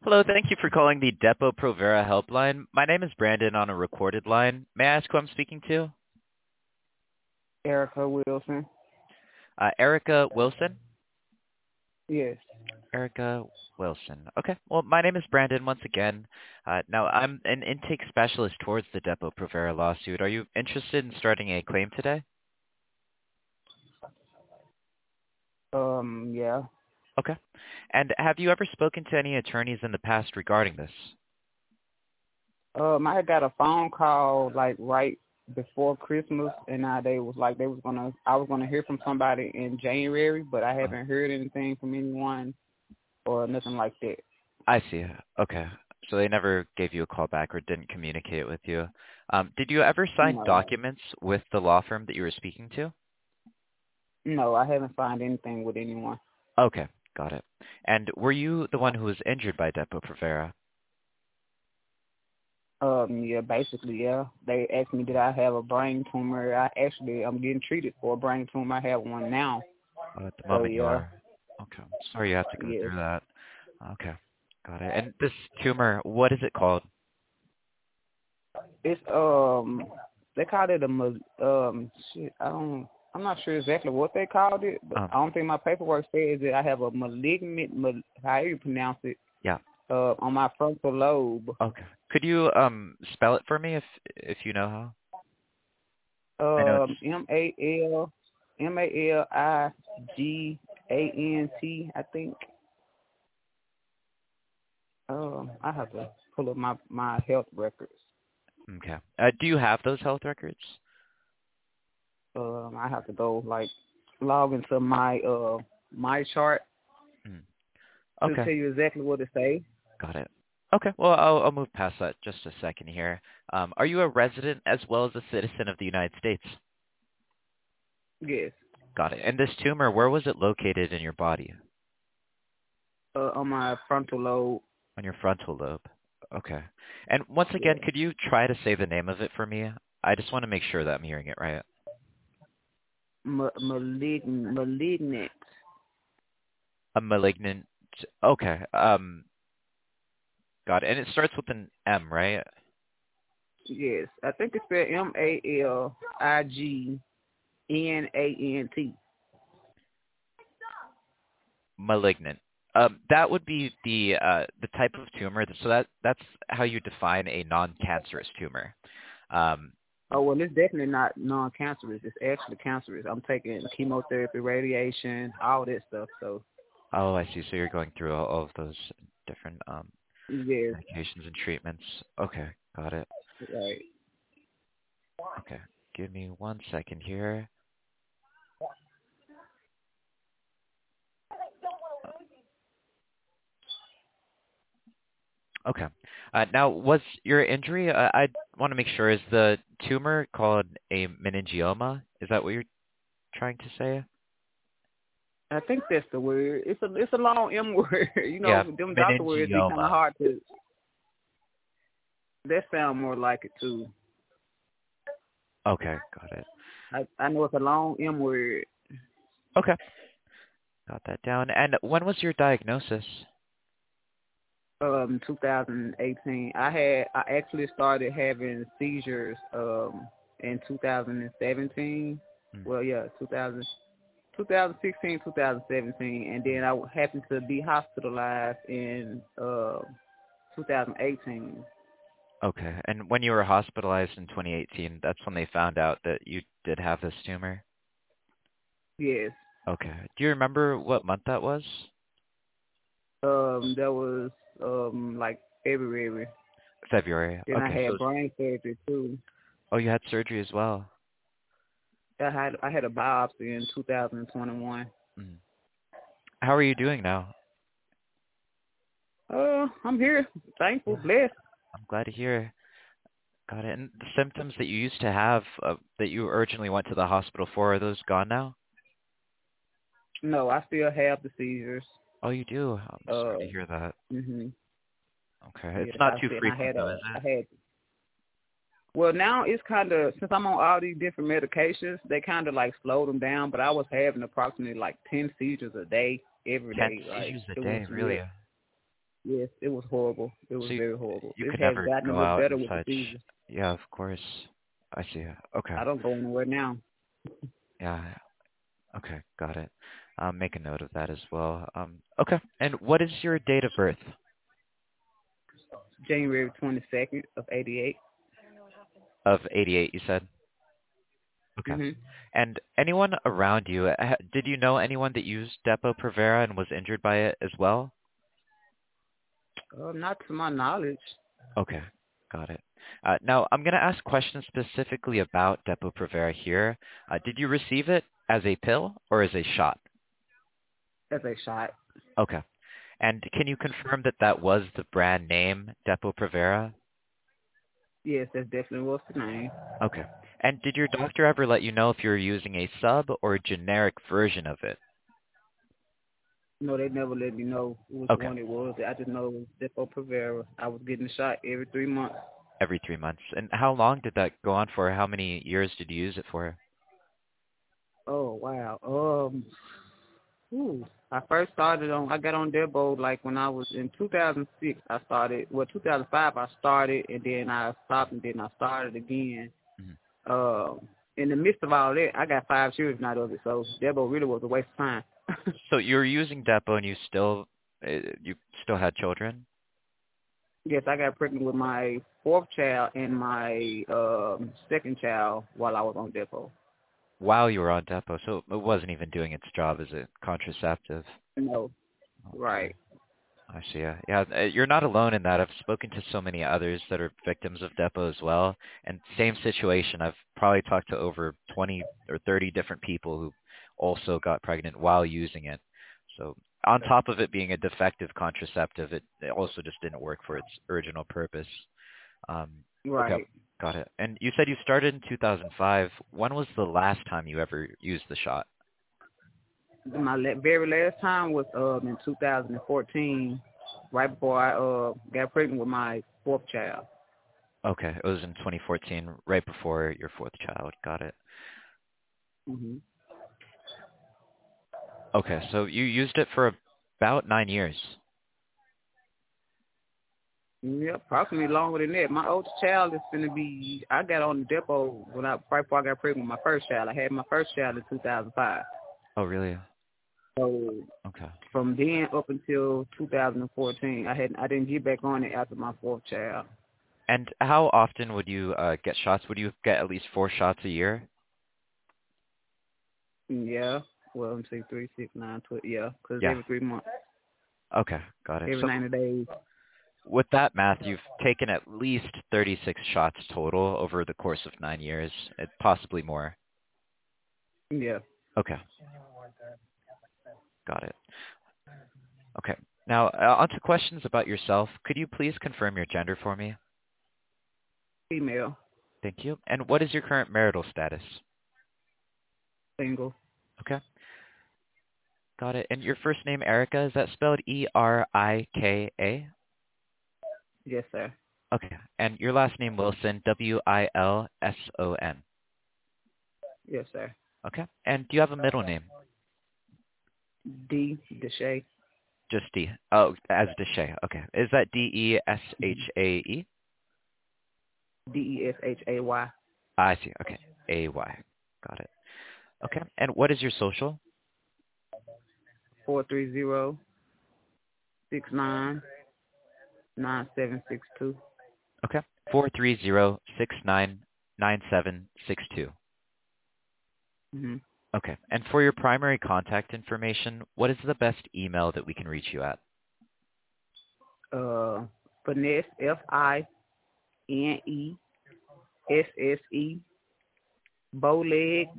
Hello, thank you for calling the Depo-Provera helpline. My name is Brandon on a recorded line. May I ask who I'm speaking to? Erica Wilson. Erica Wilson? Yes. Erica Wilson. Okay. Well, my name is Brandon once again. Now, I'm an intake specialist towards the Depo-Provera lawsuit. Are you interested in starting a claim today? Yeah. Okay. And have you ever spoken to any attorneys in the past regarding this? I had got a phone call like right before Christmas, and they was like I was gonna hear from somebody in January, but I haven't heard anything from anyone or nothing like that. I see. Okay. So they never gave you a call back or didn't communicate with you. Did you ever sign No. documents with the law firm that you were speaking to? No, I haven't signed anything with anyone. Okay. Got it. And were you the one who was injured by Depo-Provera? Yeah, basically, yeah. They asked me did I have a brain tumor. I'm getting treated for a brain tumor. I have one now. At the So moment you yeah, are. Okay. Sorry you have to go yes. through that. Okay. Got it. And this tumor, what is it called? It's they called it I'm not sure exactly what they called it, but I don't think my paperwork says that I have a however you pronounce it. Yeah. On my frontal lobe. Okay. Could you spell it for me if you know how? I know it's MALIGANT, I think. I have to pull up my health records. okay. Do you have those health records? I have to go log into my chart to Okay. tell you exactly what it say. Got it. Okay. Well, I'll move past that just a second here. Are you a resident as well as a citizen of the United States? Yes. Got it. And this tumor, where was it located in your body? On my frontal lobe. On your frontal lobe. Okay. And once again, Yeah. could you try to say the name of it for me? I just want to make sure that I'm hearing it right. Malignant. A malignant. Okay. Got it. And it starts with an M, right? Yes, I think it's spelled MALIGNANT. Malignant. That would be the type of tumor. So that's how you define a non-cancerous tumor. Oh, well, it's definitely not non-cancerous. It's actually cancerous. I'm taking chemotherapy, radiation, all that stuff. So. Oh, I see. So you're going through all of those different Yes. medications and treatments. Okay, got it. Right. Okay, give me 1 second here. Okay. Now, was your injury, I want to make sure, is the tumor called a meningioma? Is that what you're trying to say? I think that's the word. It's a long M word. Yeah, them doctor words be kind of meningioma. hard to. That sound more like it too. Okay, got it. I know it's a long M word. Okay, got that down. And when was your diagnosis? 2018. I actually started having seizures in 2017. Well, yeah, 2016, 2017, and then I happened to be hospitalized in 2018. Okay, and when you were hospitalized in 2018, that's when they found out that you did have this tumor? Yes. Okay. Do you remember what month that was? That was like February. February. Then I Okay. had brain surgery too. Oh, you had surgery as well. I had a biopsy in 2021. How are you doing now? I'm here. Thankful, blessed. I'm glad to hear. Got it. And the symptoms that you used to have that you originally went to the hospital for, are those gone now? No, I still have the seizures. Oh, you do? I'm sorry to hear that. Mhm. Okay. Yes, It's not too frequent, though, is it? Well, now it's kind of, since I'm on all these different medications, they kind of like slowed them down, but I was having approximately like 10 seizures a day, every day. 10 seizures a It day, was really? Yes, it was horrible. It was So very horrible. you It could has never gotten a go little out better and with the such. season. Yeah, of course. I see. Okay. I don't go anywhere now. Yeah. Okay. Got it. Make a note of that as well. Okay. And what is your date of birth? January 22nd of '88. Of 88, you said? Okay. Mhm. And anyone around you, did you know anyone that used Depo-Provera and was injured by it as well? Not to my knowledge. Okay, got it. Now, I'm going to ask questions specifically about Depo-Provera here. Did you receive it as a pill or as a shot? As a shot. Okay. And can you confirm that that was the brand name, Depo-Provera? Yes, that definitely was the name. Okay. And did your doctor ever let you know if you were using a sub or a generic version of it? No, they never let me know which Okay. one it was. I just know it was Depo-Provera. I was getting a shot every 3 months. Every 3 months. And how long did that go on for? How many years did you use it for? Oh wow. I first started on. I got on Depo like when I was in 2006. I started. Well, 2005 I started, and then I stopped, and then I started again. Mhm. In the midst of all that, I got 5 children out of it. So Depo really was a waste of time. So you were using Depo and you still had children Yes, I got pregnant with my 4th child and my 2nd child while I was on Depo. while you were on Depo, so it wasn't even doing its job as a contraceptive. No, Okay. right. I see. Yeah, you're not alone in that. I've spoken to so many others that are victims of Depo as well, and same situation. I've probably talked to over 20 or 30 different people who also got pregnant while using it. So on top of it being a defective contraceptive, it also just didn't work for its original purpose. Um, okay, Right. got it. And you said you started in 2005. When was the last time you ever used the shot? My very last time was in 2014, right before I got pregnant with my 4th child. Okay, it was in 2014, right before your fourth child. Got it. Mhm. Okay, so you used it for about 9 years. Yeah, approximately longer than that. My oldest child is gonna be. I got on the Depo when right before I got pregnant with my first child. I had my first child in 2005. Oh, really? So Okay. from then up until 2014, I didn't get back on it after my 4th child. And how often would you get shots? Would you get at least 4 shots a year? Yeah. Well, let me see, 3, 6, 9, 12. Yeah, because Yeah. every 3 months, Okay, got it. every So 90 days. with that math, you've taken at least 36 shots total over the course of 9 years, possibly more. Yeah. Okay, got it. Okay. Now, on to questions about yourself. Could you please confirm your gender for me? Female. Thank you. And what is your current marital status? Single. Okay, got it. And your first name, Erica, is that spelled Erika? Yes, sir. Okay. And your last name, Wilson, Wilson. Yes, sir. Okay. And do you have a middle name? D. Deshay. Just D. Oh, as Deshay. Okay. Is that Deshae? Deshay. I see. Okay. AY. Got it. Okay. And what is your social? 430-69-9762. Okay. 430-699762. Mm-hmm. Okay. And for your primary contact information, what is the best email that we can reach you at? Finesse, FINESSE, Bowleg,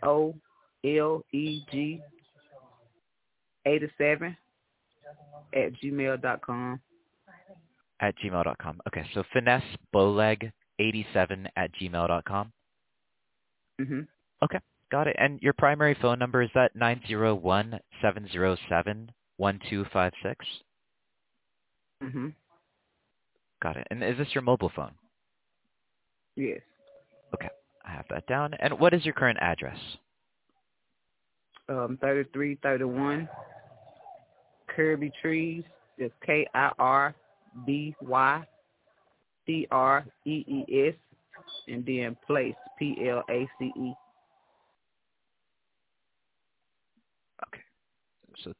BOLEG 87 at gmail.com. At gmail.com. Okay. So finesseboleg87 at gmail.com. Mm-hmm. Okay. Got it. And your primary phone number, is that 901-707-1256? Mm-hmm. Got it. And is this your mobile phone? Yes. Okay. I have that down. And what is your current address? 3331 Kirby Trees, It's KIRBYTREES, and then place PLACE. Okay. So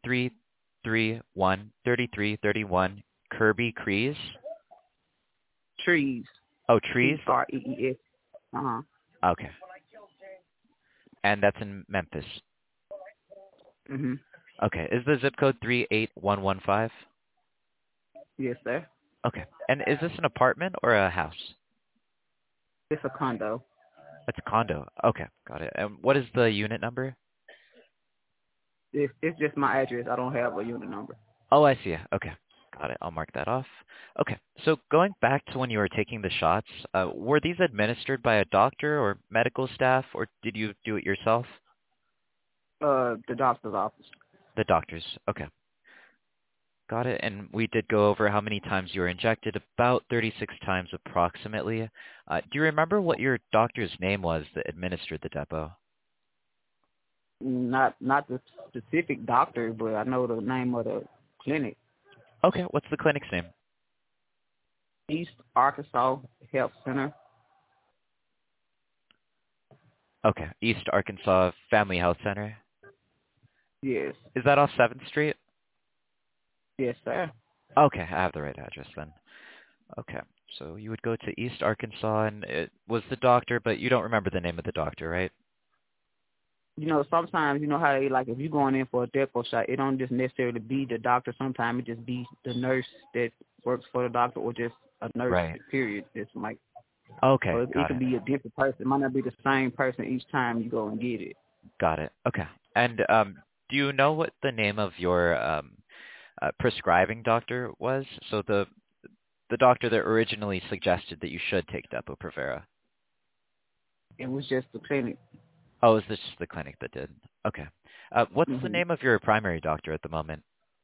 3331 Kirby Crees. Trees. Oh, Trees. TREES. Okay. And that's in Memphis. Mhm. Okay. Is the zip code 38115? Yes, sir. Okay. And is this an apartment or a house? It's a condo. It's a condo. Okay. Got it. And what is the unit number? It's just my address. I don't have a unit number. Oh, I see. Okay. Got it. I'll mark that off. Okay. So going back to when you were taking the shots, were these administered by a doctor or medical staff, or did you do it yourself? The doctor's office. The doctors. Okay. Got it. And we did go over how many times you were injected, about 36 times approximately. Do you remember what your doctor's name was that administered the depot? Not the specific doctor, but I know the name of the clinic. Okay. What's the clinic's name? East Arkansas Health Center. Okay. East Arkansas Family Health Center. Yes. Is that off 7th Street? Yes, sir. Okay. I have the right address then. Okay. So you would go to East Arkansas, and it was the doctor, but you don't remember the name of the doctor, right? Sometimes, how they, like, if you're going in for a depot shot, it don't just necessarily be the doctor. Sometimes it just be the nurse that works for the doctor, or just a nurse, Right. period. It's like, Okay. so it could be a different person. It might not be the same person each time you go and get it. Got it. Okay. And do you know what the name of your prescribing doctor was? So the doctor that originally suggested that you should take Depo-Provera. It was just the clinic. Oh, is this just the clinic that did? Okay. What's the Mm-hmm. name of your primary doctor at the moment?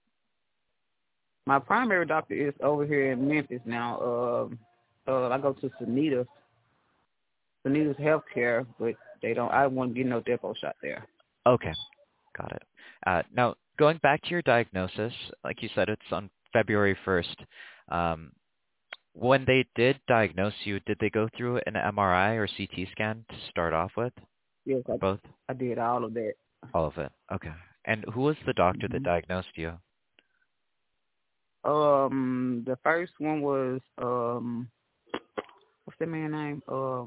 My primary doctor is over here in Memphis now. I go to Sanitas Healthcare, but I won't get no depot shot there. Okay. Got it. Now, going back to your diagnosis, like you said, it's on February 1st. When they did diagnose you, did they go through an MRI or CT scan to start off with? Yes, Or both? I did all of that. All of it. Okay. And who was the doctor that diagnosed you? The first one was what's that man's name?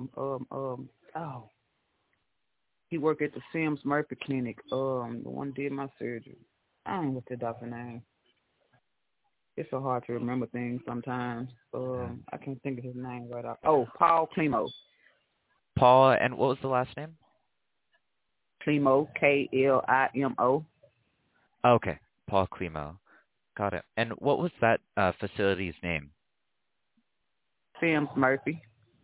He worked at the Sims Murphy Clinic. The one did my surgery. I don't know what's the doctor's name. It's so hard to remember things sometimes. I can't think of his name right off. Oh, Paul Klimo. Paul, and what was the last name? Klimo, Klimo. Okay, Paul Klimo. Got it. And what was that facility's name? Sims Murphy.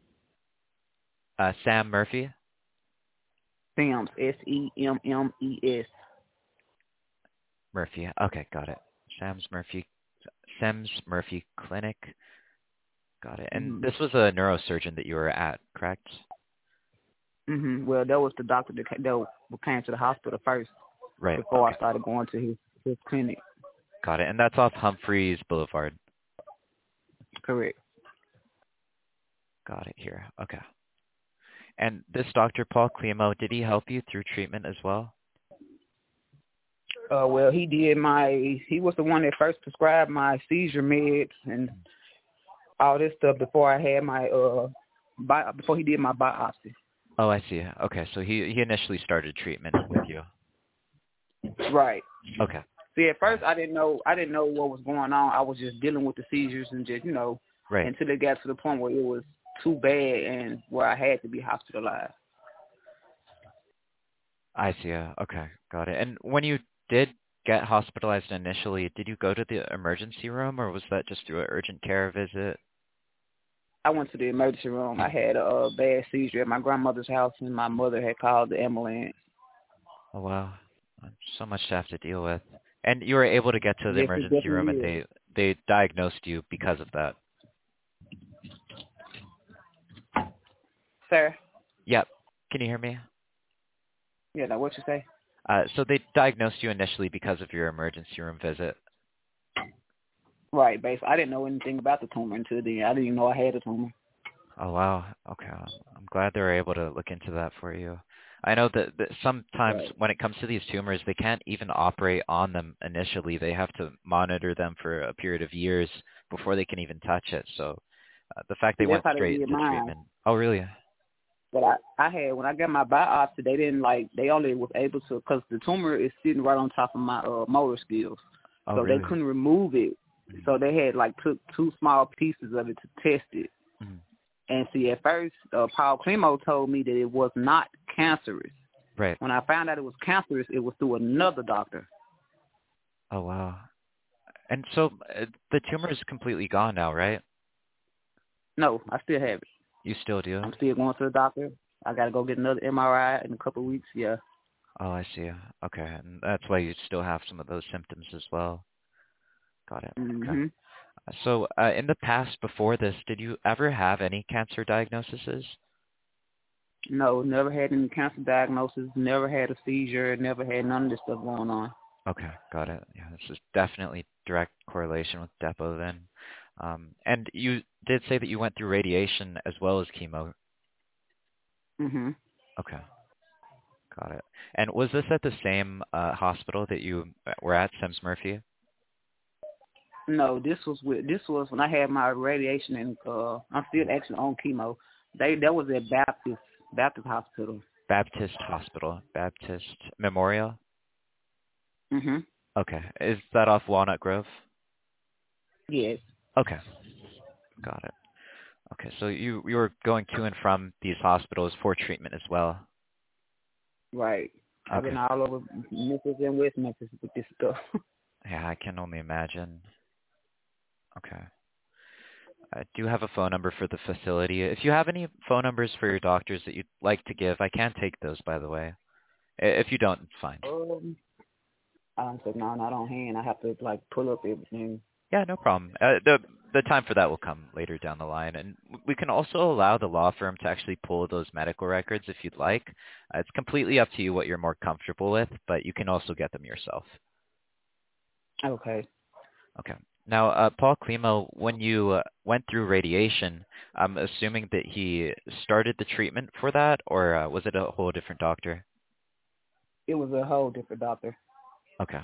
Sam Murphy? Sims, SEMMES. Murphy. Okay, got it. Sam's Murphy Clinic. Got it. And this was a neurosurgeon that you were at, correct? Well, that was the doctor that came to the hospital first. Right. Before Okay. I started going to his clinic. Got it. And that's off Humphreys Boulevard. Correct. Got it here. Okay. And this Dr. Paul Klimo, did he help you through treatment as well? Well, he was the one that first prescribed my seizure meds and all this stuff before I had my before he did my biopsy. Oh, I see. Okay, so he initially started treatment with you. Right. Okay. See, at first I didn't know what was going on. I was just dealing with the seizures and just Right. until it got to the point where it was too bad and where I had to be hospitalized. I see. Okay, got it. And when you did get hospitalized initially, did you go to the emergency room, or was that just through an urgent care visit? I went to the emergency room. I had a bad seizure at my grandmother's house, and my mother had called the ambulance. Oh, wow. So much to have to deal with. And you were able to get to the Yes, it emergency room, and definitely is. they diagnosed you because of that. Sir? Yep. Can you hear me? Yeah, now what you say? So they diagnosed you initially because of your emergency room visit. Right, basically. I didn't know anything about the tumor until then. I didn't even know I had a tumor. Oh wow. Okay. I'm glad they were able to look into that for you. I know that sometimes Right. when it comes to these tumors, they can't even operate on them initially. They have to monitor them for a period of years before they can even touch it. So the fact they See, that's went how they straight did to mine. treatment. Oh really? But I had, when I got my biopsy, they didn't they only was able to, because the tumor is sitting right on top of my motor skills. Oh So they really? couldn't remove it. Mm-hmm. So they had took two small pieces of it to test it. Mm-hmm. And see, at first, Paul Clemo told me that it was not cancerous. Right. When I found out it was cancerous, it was through another doctor. Oh wow. And so the tumor is completely gone now, right? No, I still have it. You still do? I'm still going to the doctor. I got to go get another MRI in a couple of weeks. Yeah. Oh, I see. Okay. And that's why you still have some of those symptoms as well. Got it. Okay. Mhm. So in the past, before this, did you ever have any cancer diagnoses? No, never had any cancer diagnosis. Never had a seizure. Never had none of this stuff going on. Okay, got it. Yeah, this is definitely direct correlation with Depo then. And you did say that you went through radiation as well as chemo. Mhm. Okay, got it. And was this at the same hospital that you were at, Sims Murphy? No, this was when I had my radiation, and I'm still actually on chemo. That was at Baptist Hospital. Baptist Hospital, Baptist Memorial? Mhm. Okay. Is that off Walnut Grove? Yes. Okay, got it. Okay, so you were going to and from these hospitals for treatment as well? Right. I've Okay. been all over Memphis and West Memphis with this stuff. Yeah, I can only imagine. Okay. I do have a phone number for the facility. If you have any phone numbers for your doctors that you'd like to give, I can take those, by the way. If you don't, it's fine. I said no, not on hand. I have to pull up everything. Yeah, no problem. The time for that will come later down the line, and we can also allow the law firm to actually pull those medical records if you'd like. It's completely up to you what you're more comfortable with, but you can also get them yourself. Okay. Okay. Now, Paul Klimo, when you went through radiation, I'm assuming that he started the treatment for that, or was it a whole different doctor? It was a whole different doctor. Okay.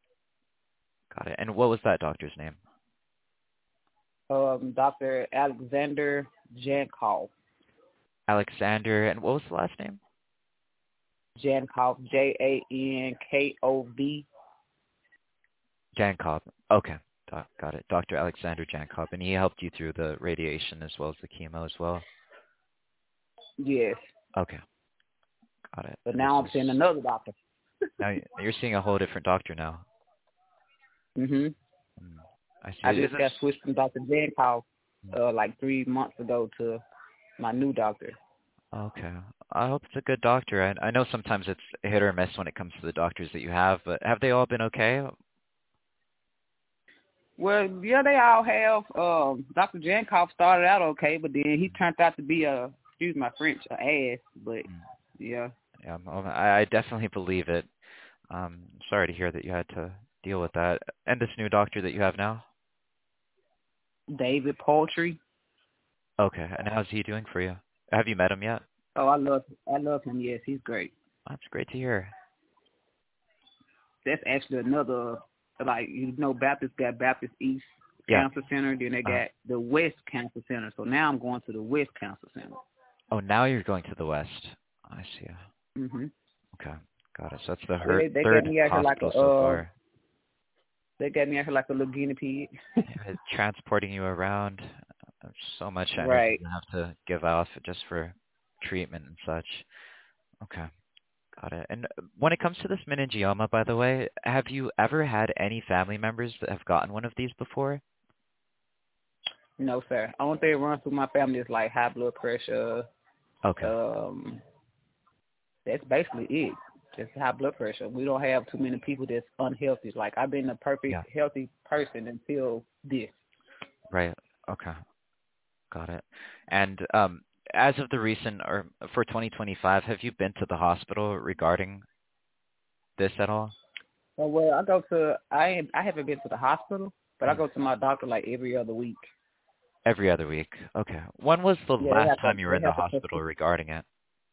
Got it. And what was that doctor's name? Dr. Alexander Jankov. Alexander, and what was the last name? Jankov, Jankov. Jankov. Okay. Got it. Dr. Alexander Jankov, and he helped you through the radiation as well as the chemo as well? Yes. Okay. Got it. But now I'm seeing another doctor. Now you're seeing a whole different doctor now. Mhm. I see. I just got switched from Dr. Jankov 3 months ago to my new doctor. Okay. I hope it's a good doctor. I know sometimes it's hit or miss when it comes to the doctors that you have, but have they all been okay? Well, yeah, they all have. Dr. Jankov started out okay, but then he turned out to be excuse my French, an ass. But yeah. Yeah, I definitely believe it. Sorry to hear that you had to deal with that. And this new doctor that you have now? David Poultry. Okay. And how's he doing for you? Have you met him yet? Oh, I love him. Yes, he's great. That's great to hear. That's actually another, Baptist got Baptist East Cancer Center. Then they got the West Cancer Center. So now I'm going to the West Cancer Center. Oh, now you're going to the West. I see. Mhm. Okay. Got it. So that's the They third got me out hospital so far. They got me out here like a little guinea pig. Yeah, transporting you around. So much energy Right. you have to give off just for treatment and such. Okay. Got it. And when it comes to this meningioma, by the way, have you ever had any family members that have gotten one of these before? No, sir. Only thing that runs through my family is high blood pressure. Okay. That's basically it. Just high blood pressure. We don't have too many people that's unhealthy. I've been a perfect healthy person until this. Right. Okay. Got it. And as of the recent, or for 2025, have you been to the hospital regarding this at all? Well, I haven't been to the hospital, But I go to my doctor like every other week. Every other week. Okay. When was the Yeah, last time you were in they the have to hospital regarding it?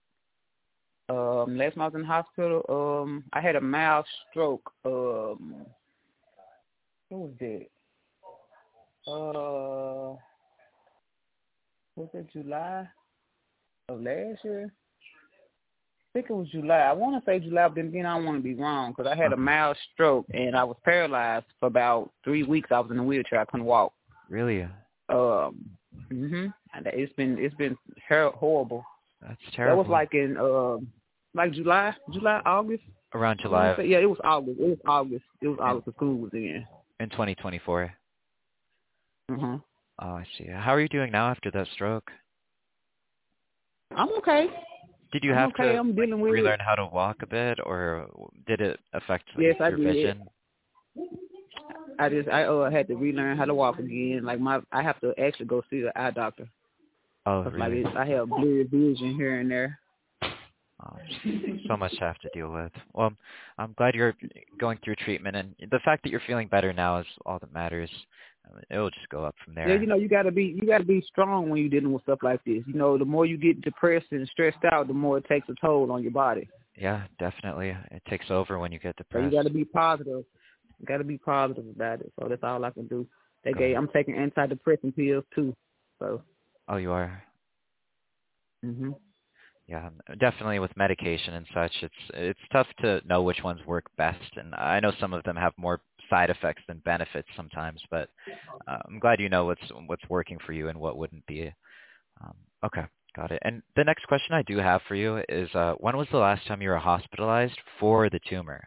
last time I was in the hospital, I had a mild stroke. What was that? Was it July of last year? I think it was July. I want to say July, but then again, I don't want to be wrong because I had a mild stroke and I was paralyzed for about 3 weeks. I was in a wheelchair. I couldn't walk. Really? And it's been horrible. That's terrible. That was like in like July, August. Around July. Yeah, it was August. It was August. The school was in. In 2024. Mhm. Oh, I see. How are you doing now after that stroke? I'm okay. Did you have to I'm dealing with relearn how to walk a bit, or did it affect Yes, I your did. vision? I had to relearn how to walk again. Like I have to actually go see the eye doctor. Oh, really? Like I have blurred vision here and there. Oh, so much to have to deal with. Well, I'm glad you're going through treatment, and the fact that you're feeling better now is all that matters. It'll just go up from there. Yeah, you gotta be strong when you're dealing with stuff like this. The more you get depressed and stressed out, the more it takes a toll on your body. Yeah, definitely. It takes over when you get depressed. So you gotta be positive. You gotta be positive about it. So that's all I can do. I'm taking antidepressant pills too. So. Oh, you are? Mhm. Yeah, definitely with medication and such, it's tough to know which ones work best, and I know some of them have more side effects than benefits sometimes, but I'm glad you know what's working for you and what wouldn't be. Okay, got it. And the next question I do have for you is, when was the last time you were hospitalized for the tumor?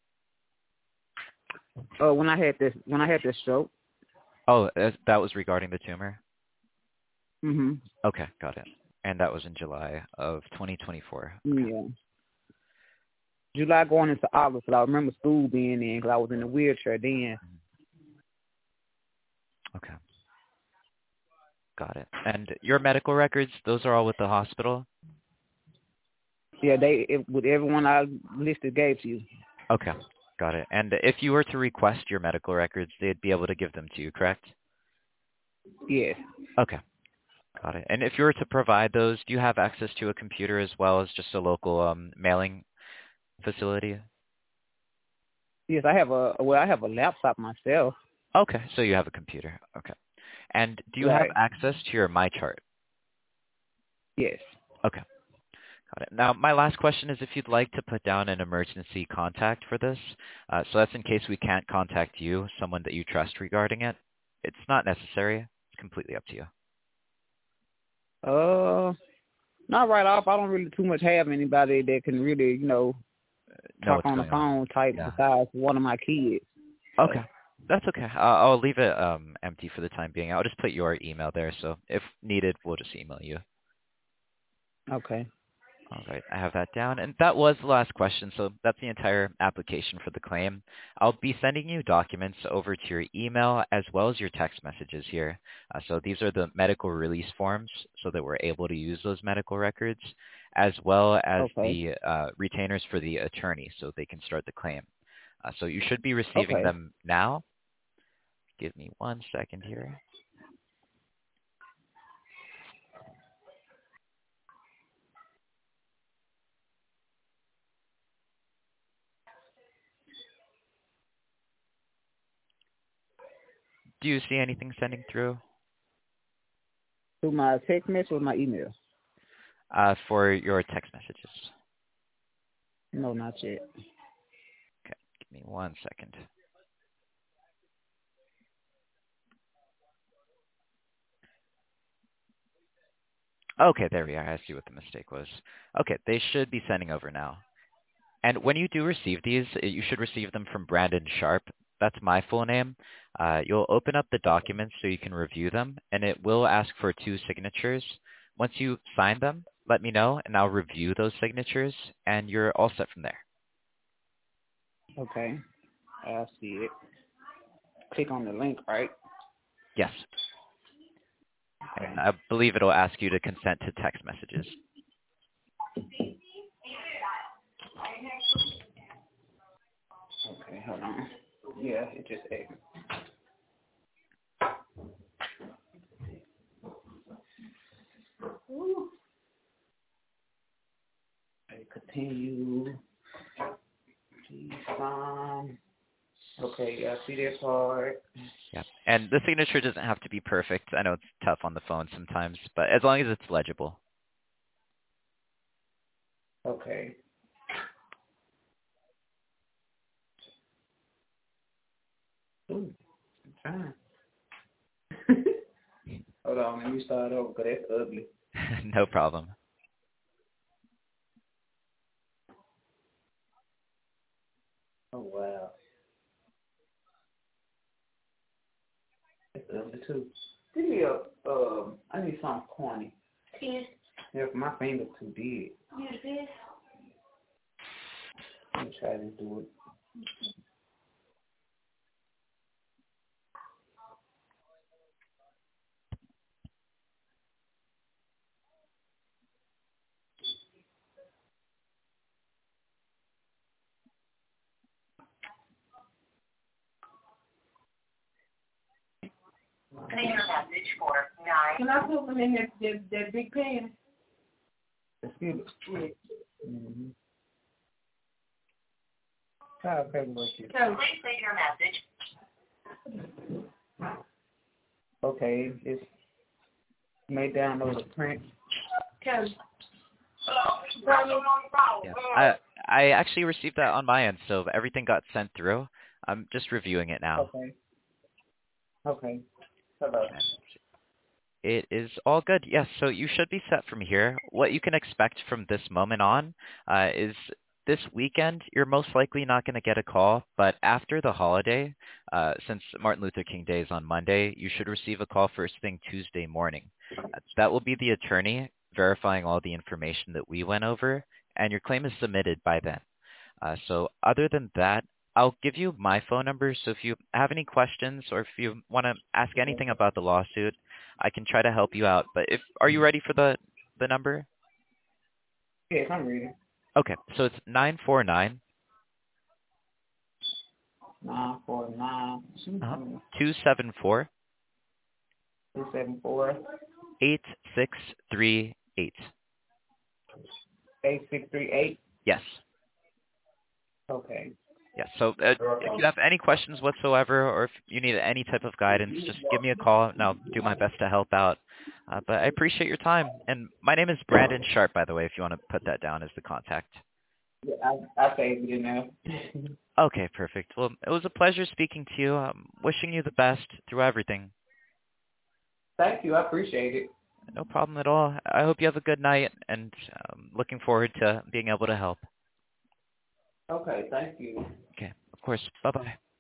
When I had this stroke. Oh, that was regarding the tumor? Mhm. Okay, got it. And that was in July of 2024. Yeah. July going into August, but I remember school being in because I was in a wheelchair then. Okay. Got it. And your medical records, those are all with the hospital? Yeah, with everyone I listed gave to you. Okay. Got it. And if you were to request your medical records, they'd be able to give them to you, correct? Yes. Okay. Got it. And if you were to provide those, do you have access to a computer as well as just a local mailing facility? Yes, I have a laptop myself. Okay, so you have a computer. Okay. And do you have access to your MyChart? Yes. Okay. Got it. Now, my last question is if you'd like to put down an emergency contact for this. So that's in case we can't contact you, someone that you trust regarding it. It's not necessary. It's completely up to you. Not right off. I don't really too much have anybody that can really, talk on the phone type besides one of my kids. Okay. That's okay. I'll leave it empty for the time being. I'll just put your email there, so if needed, we'll just email you. Okay. All right, I have that down. And that was the last question, so that's the entire application for the claim. I'll be sending you documents over to your email as well as your text messages here. So these are the medical release forms so that we're able to use those medical records, as well as the retainers for the attorney so they can start the claim. So you should be receiving them now. Give me 1 second here. Do you see anything sending through? Through my text message or my email? For your text messages. No, not yet. Okay, give me 1 second. Okay, there we are. I see what the mistake was. Okay, they should be sending over now. And when you do receive these, you should receive them from Brandon Sharp. That's my full name. You'll open up the documents so you can review them, and it will ask for 2 signatures. Once you sign them, let me know, and I'll review those signatures, and you're all set from there. Okay, I see it. Click on the link, right? Yes. And I believe it'll ask you to consent to text messages. Okay, hold on. Yeah, it just asked. Continue. Please sign. Okay, I see that part. Yeah. And the signature doesn't have to be perfect. I know it's tough on the phone sometimes, but as long as it's legible. Okay. Ooh, I'm trying. Hold on, let me start over because that's ugly. No problem. Oh, wow. That's ugly, too. Give me I need something corny. Yes. Yeah, my finger's too big. Use this. Let me try to do it. Clear message for 9. Can I put them in that big pan? Excuse me. Yeah. Mm-hmm. Try to paperwork here. So, please leave your message. Okay, it's made download a print. Okay. Yeah. I actually received that on my end, so everything got sent through. I'm just reviewing it now. Okay. Okay. Hello. It is all good. Yes, so you should be set from here. What you can expect from this moment on is this weekend, you're most likely not going to get a call, but after the holiday, since Martin Luther King Day is on Monday, you should receive a call first thing Tuesday morning. That will be the attorney verifying all the information that we went over, and your claim is submitted by then. So other than that, I'll give you my phone number, so if you have any questions or if you want to ask anything about the lawsuit, I can try to help you out. But are you ready for the number? Yes, I'm ready. Okay, so it's 949 949 274 274 8638. 8638. Yes. Okay. Yes. So if you have any questions whatsoever, or if you need any type of guidance, just give me a call, and I'll do my best to help out. But I appreciate your time. And my name is Brandon Sharp, by the way, if you want to put that down as the contact. Yeah, I saved it now. Okay, perfect. Well, it was a pleasure speaking to you. Wishing you the best through everything. Thank you. I appreciate it. No problem at all. I hope you have a good night, and looking forward to being able to help. Okay, thank you. Okay, of course. Bye-bye.